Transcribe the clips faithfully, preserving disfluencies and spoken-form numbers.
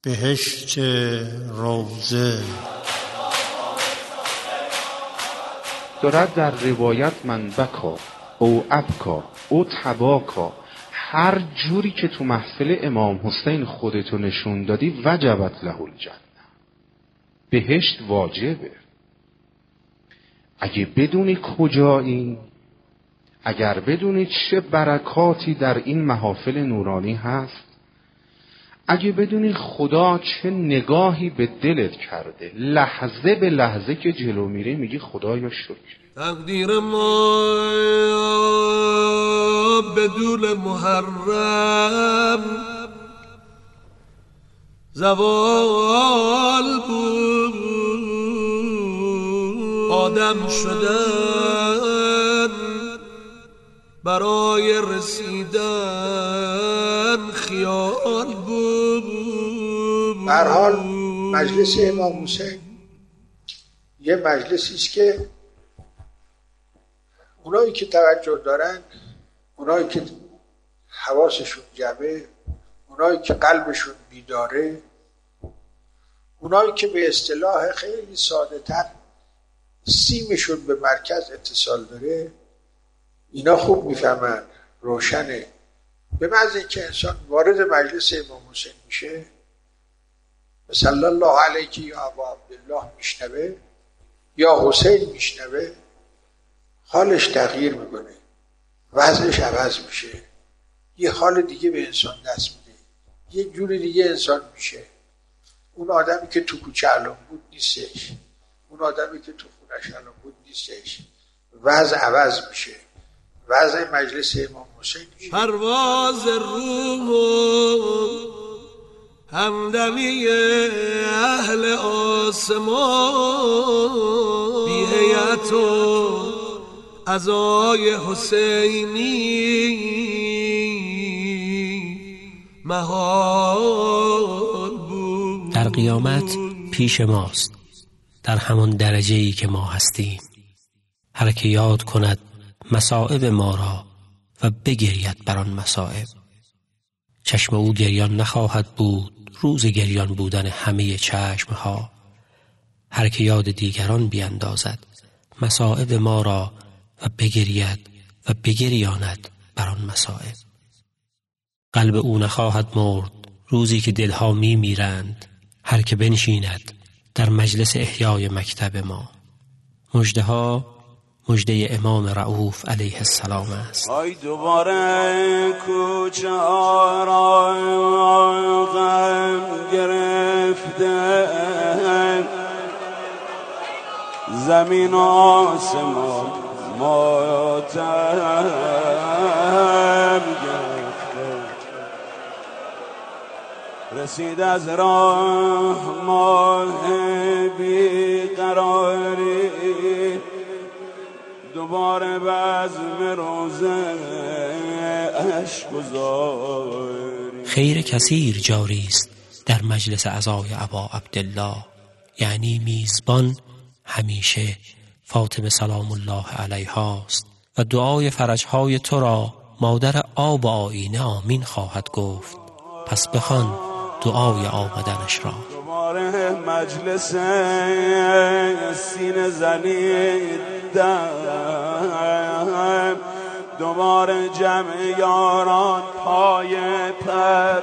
بهشت روضه. دارد در روایت من بکا او ابکا او تباکا، هر جوری که تو محفل امام حسین خودتو نشون دادی وجبت له الجنه، بهشت واجبه. اگه بدونی کجایی، اگر بدونی چه برکاتی در این محافل نورانی هست، اگه بدونی خدا چه نگاهی به دلت کرده، لحظه به لحظه که جلو میره میگی خدایا شکر. تقدیر ما بدون محرم زوال بود، آدم شدن برای رسیدن خیال بود. به هر حال مجلس امام حسین یه مجلسی است که اونایی که توجه دارن، اونایی که حواسشون جمعه، اونایی که قلبشون بیداره، اونایی که به اصطلاح خیلی ساده تر سیمشون به مرکز اتصال داره، اینا خوب میفهمن، روشنه. به محض اینکه انسان وارد مجلس امام حسین میشه، صلی الله علیه یا ابا عبدالله میشنوه یا حسین میشنوه، حالش تغییر میکنه، وضعش عوض میشه، یه حال دیگه به انسان دست میده، یه جور دیگه انسان میشه. اون آدمی که تو کوچه الان بود نیستش، اون آدمی که تو خونش الان بود نیستش، وضع عوض میشه، وضع مجلس امام حسین میشه. پرواز روح همدمی اهل آسمان، بی هیئت و عزای حسینی محال بود. در قیامت پیش ماست، در همان درجه‌ای که ما هستیم. هر که یاد کند مصائب ما را و بگرید بر آن مصائب، چشم او گریان نخواهد بود روز گریان بودن همه چشمها. هر که یاد دیگران بیندازد مصائب ما را و بگرید و بگریاند بر آن مصائب، قلب او نخواهد مرد روزی که دلها می میرند. هر که بنشیند در مجلس احیای مکتب ما، مژده ها مژده امام رؤوف علیه السلام است. آی دوباره کوچه ها را غم گرفته، زمین و آسمان ماتم گرفته، رسید از راه ماه بیقراری، دوباره بزم روزه اشک گذاری. خیر کثیر جاری است در مجلس عزای ابا عبدالله، یعنی میزبان همیشه فاطمه سلام الله علیها است و دعای فرجهای تو را مادر آب و آینه آمین خواهد گفت. پس بخوان دعای آمدنش را. دوباره مجلس سینه زنیدم، دوباره جمع یاران پای پرچم.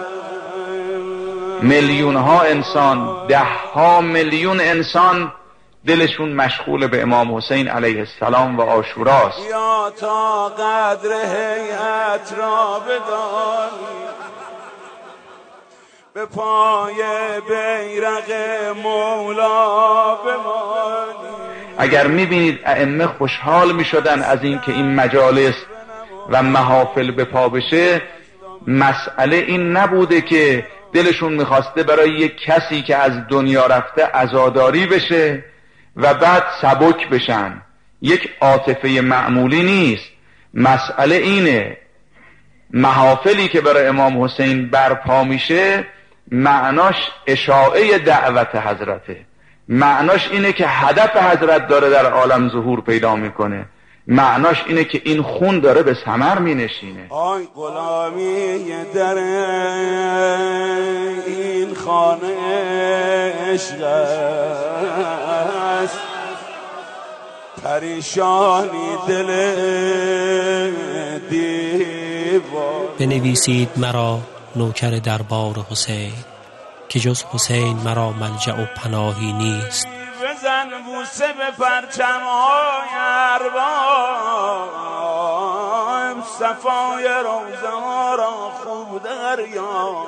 میلیون ها انسان، ده ها میلیون انسان دلشون مشغول به امام حسین علیه السلام و عاشوراست. یا تا قدر هیئت را بدانی، به پای بیرق مولا بمانی. اگر میبینید ائمه خوشحال میشدن از این که این مجالس و محافل به پا بشه، مسئله این نبوده که دلشون میخواسته برای یک کسی که از دنیا رفته عزاداری بشه و بعد سبک بشن، یک عاطفه معمولی نیست. مسئله اینه محافلی که برای امام حسین برپا میشه معناش اشاعه دعوت حضرته، معناش اینه که هدف حضرت داره در عالم ظهور پیدا میکنه، معناش اینه که این خون داره به ثمر مینشینه. آی غلامی در این خانه عشق است، پریشانی دل دیوار. بنویسید مرا نوکر دربار حسین، که جز حسین مرا ملجأ و پناهی نیست. بزن بوسه به پرچم‌های ارباب، صفای روزه ها را خوب دریاب.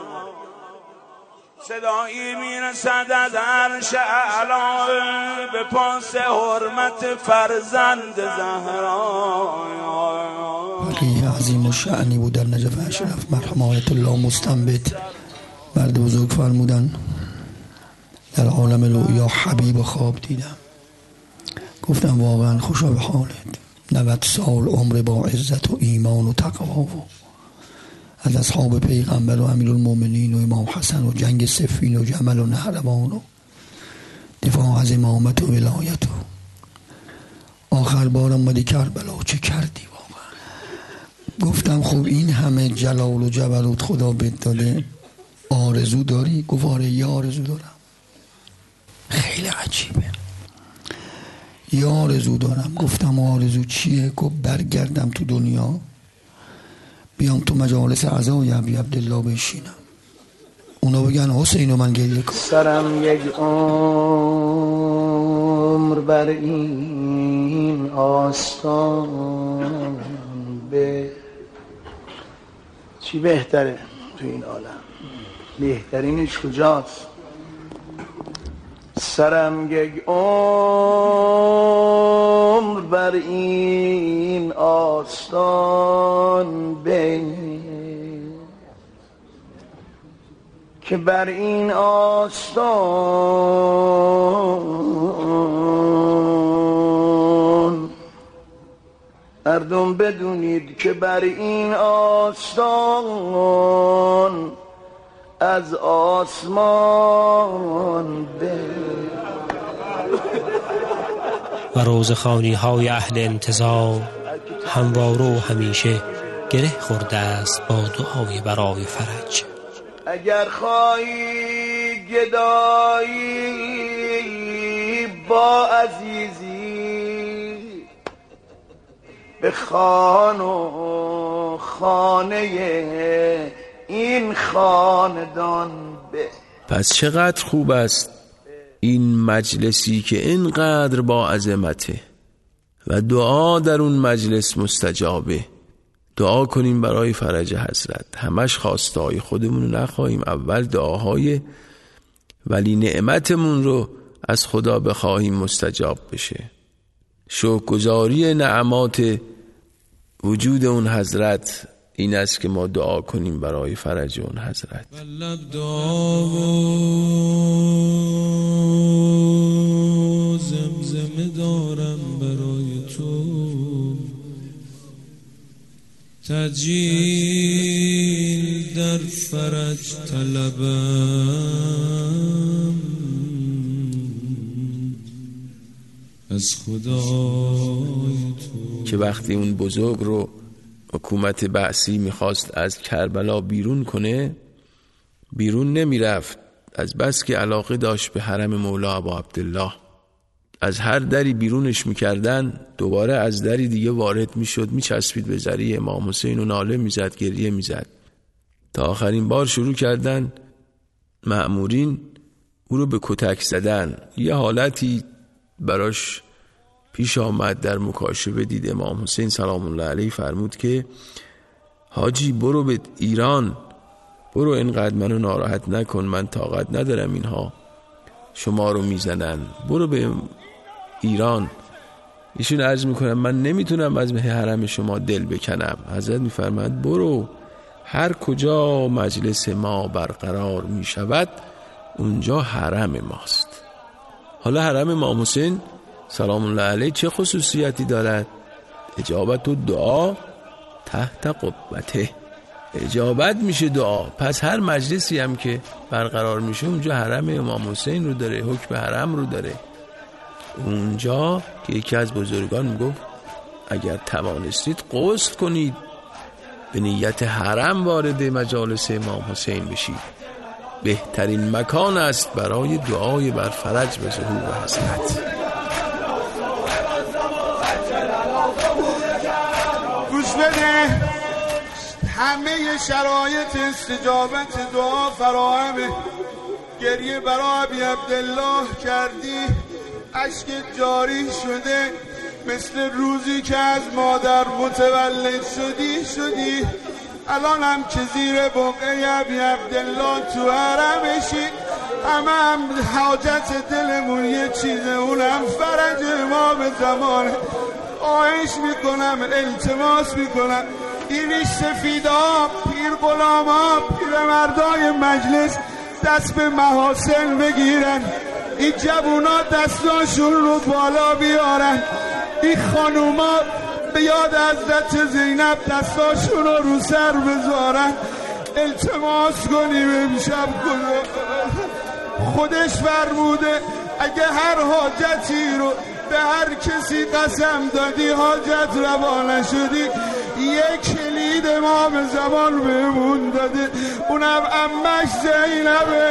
صدایی میرسد از عرش اعلی به پاس حرمت فرزند زهرا. ولی عظیم و شأنی بود در نجف اشرف، مرحوم آیت الله مستنبط مرد بزرگ فرمودن در عالم رؤیا حبیب خواب دیدم. گفتم واقعا خوشا به حالت، نود سال عمر با عزت و ایمان و تقوا و از اصحاب پیغمبر و امیرالمومنین و امام حسن و جنگ صفین و جمل و نهروان و دفاع از امامت و ولایت و آخر بار اومدی کربلا چه کردی واقعا. گفتم خب این همه جلال و جبروت خدا بهت داده، آرزو داری؟ گفت آره یه آرزو دارم. خیلی عجیبه. یه آرزو دارم. گفتم آرزو چیه؟ گفت برگردم تو دنیا، بیام تو مجالس عزای ابی عبدالله بشینم، اونا بگن حسین و من گریه کنم. سرم یک عمر بر این آستان به چی بهتره تو این عالم؟ بهترینش کجاست؟ سرم یک عمر بر این آستان بین، که بر این آستان مردم بدونید که بر این آستان از آسمان به و روزخوانی های اهل انتظار همواره و همیشه گره خورده است با دعای برای فرج. اگر خواهی گدایی با عزیزی به خان و خانه این خاندان به. پس چقدر خوب است این مجلسی که اینقدر با عظمته و دعا در اون مجلس مستجابه. دعا کنیم برای فرج حضرت، همش خواستهای خودمون رو نخواهیم، اول دعاهای ولی نعمتمون رو از خدا بخواهیم مستجاب بشه. شکرگزاری نعمات وجود اون حضرت این است که ما دعا کنیم برای فرج اون حضرت. لب دعا و زمزمه دارم برای تو، تجلیل در فرج طلبم از خدای تو. که وقتی اون بزرگ رو حکومت بعثی میخواست از کربلا بیرون کنه، بیرون نمیرفت، از بس که علاقه داشت به حرم مولا ابا عبدالله. از هر دری بیرونش میکردن دوباره از دری دیگه وارد میشد، میچسبید به ذریع امام حسین و ناله میزد، گریه میزد، تا آخرین بار شروع کردن مأمورین او رو به کتک زدن. یه حالتی براش پیش آمد، در مکاشفه دید امام حسین سلام الله علیه فرمود که حاجی برو به ایران، برو اینقدر منو ناراحت نکن، من طاقت ندارم اینها شما رو میزنن، برو به ایران. ایشون عرض میکنم من نمیتونم از حرم شما دل بکنم. حضرت میفرماد برو، هر کجا مجلس ما برقرار میشود اونجا حرم ماست. حالا حرم امام حسین سلام الله علیه چه خصوصیتی دارد؟ اجابت و دعا تحت قبته، اجابت میشه دعا. پس هر مجلسی هم که برقرار میشه اونجا حرم امام حسین رو داره، حکم حرم رو داره. اونجا که یکی از بزرگان میگفت اگر توانستید غسل کنید، به نیت حرم وارد مجالس امام حسین بشید. بهترین مکان است برای دعای بر فرج و ظهور حضرت. گوش بده، همه شرایط استجابت دعا فراهمه. گریه برای ابی عبدالله کردی، اشک جاری شده، مثل روزی که از مادر متولد شدی شدی. الان هم که زیر بقعه ابی عبدالله تو حرمشی، همه هم حاجت دلمون یه چیزه، اونم فرج امام زمانه. خواهش میکنم، التماس میکنم، این سفیدا، پیر غلاما، پیر مردای مجلس دست به محاسن بگیرن، این جوونا دستاشون رو بالا بیارن، این خانوما به یاد حضرت زینب دستاشون رو رو سر بذارن. التماس کنیم امشب خودش فرموده اگه هر حاجتی رو به هر کسی قسم دادی حاجت روا نشدی، یک کلید امام زمان بهمون داده، اونم عمش زینبه.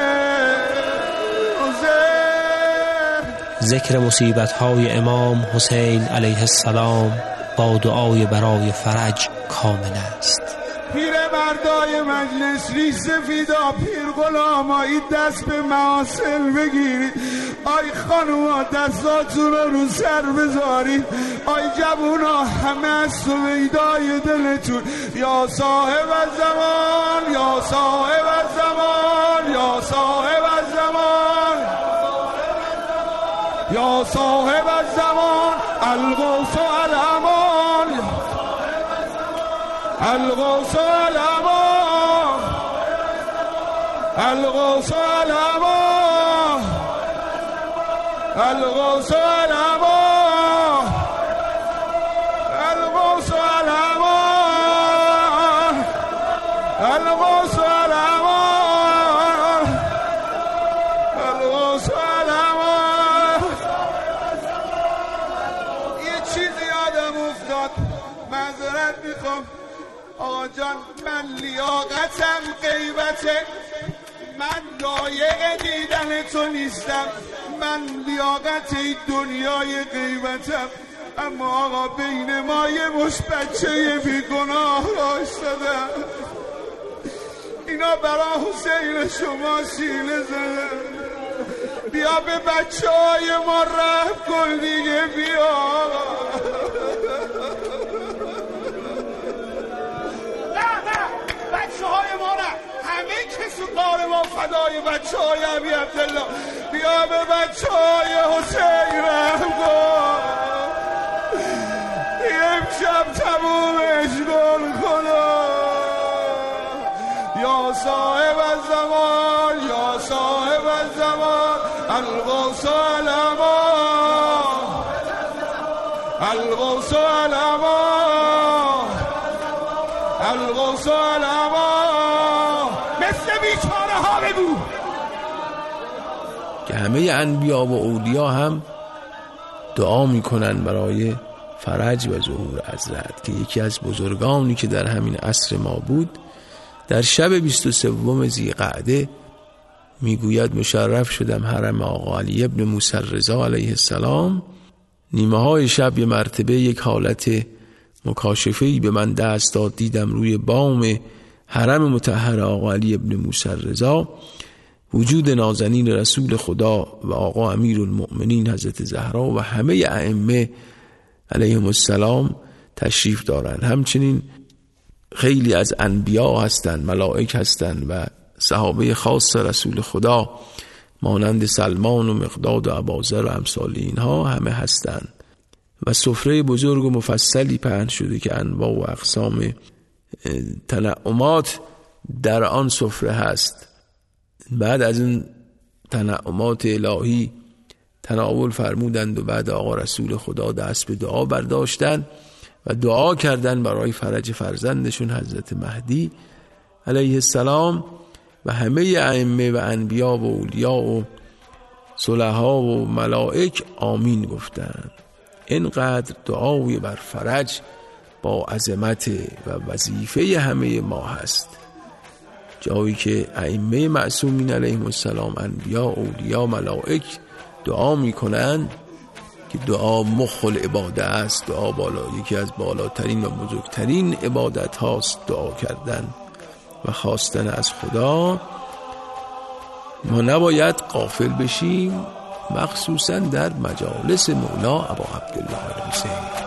ذکر مصیبت‌های امام حسین علیه السلام با دعای برای فرج کامل است. پیر مردای مجلس، ریش سفیدا، پیر غلامایی دست به محاسن بگیرید، آی خانوما دستاتون رو رو سر بذارید، آی جوونا همه از سویدای دلتون، یا صاحب الزمان، یا صاحب الزمان، یا صاحب الزمان، یا صاحب الزمان، الغوث الامان، الغوث الامان، الغوث الامان، الغوث الامان، الغوث الامان، الغوث الامان، الغوث الامان. یه چیزی یادم افتاد، معذرت میخوام آقا جان، من لیاقتم غیبته، من لایق دیدن تو نیستم، من لیاقت این دنیای غیبتم، اما آقا بین ما یه مش بچه بی گناه راش دادم، اینا برا حسین شما سیله زدن، بیا به بچه های ما رحم کن دیگه، بیا بچه های ما نه، همه کسو قار ما فدای بچه های ابی عبدالله، بیا به بچه های حسین رحم کن، امشب تمومش کن خدا، یا صاحب الزمان، یا صاحب الزمان، الغوث الامان، الغوث الامان، الغوث الامان. مثل بیچاره ها بگو که همه انبیا و اولیا هم دعا میکنن برای فرج و ظهور حضرت، که یکی از بزرگانی که در همین عصر ما بود در شب بیست و سوم ذیقعده میگوید مشرف شدم حرم آقا علی ابن موسی رضا علیه السلام، نیمه های شب یه مرتبه یک حالت مکاشفه‌ای به من دست داد، دیدم روی بام حرم مطهر آقا علی ابن موسی رضا وجود نازنین رسول خدا و آقا امیر المؤمنین حضرت زهرا و همه ائمه علیهم السلام تشریف دارند. همچنین خیلی از انبیا هستند، ملائک هستند و صحابه خاص رسول خدا مانند سلمان و مقداد و ابوذر و امثال اینها همه هستند و سفره بزرگ و مفصلی پهن شده که انواع و اقسام تنعمات در آن سفره هست. بعد از این تنعمات الهی تناول فرمودند و بعد آقا رسول خدا دست به دعا برداشتند و دعا کردند برای فرج فرزندشون حضرت مهدی علیه السلام و همه ائمه و انبیا و اولیا و صلحا و ملائک آمین گفتند. اینقدر دعای بر فرج با عظمت و وظیفه همه ما هست. جایی که ائمه معصومین علیهم السلام، انبیا، اولیا، ملائک دعا میکنن که دعا مخ العباده است. دعا بالا یکی از بالاترین و بزرگترین عبادت هاست، دعا کردن و خواستن از خدا. ما نباید غافل بشیم، مخصوصا در مجالس مولا ابا عبدالله الحسین.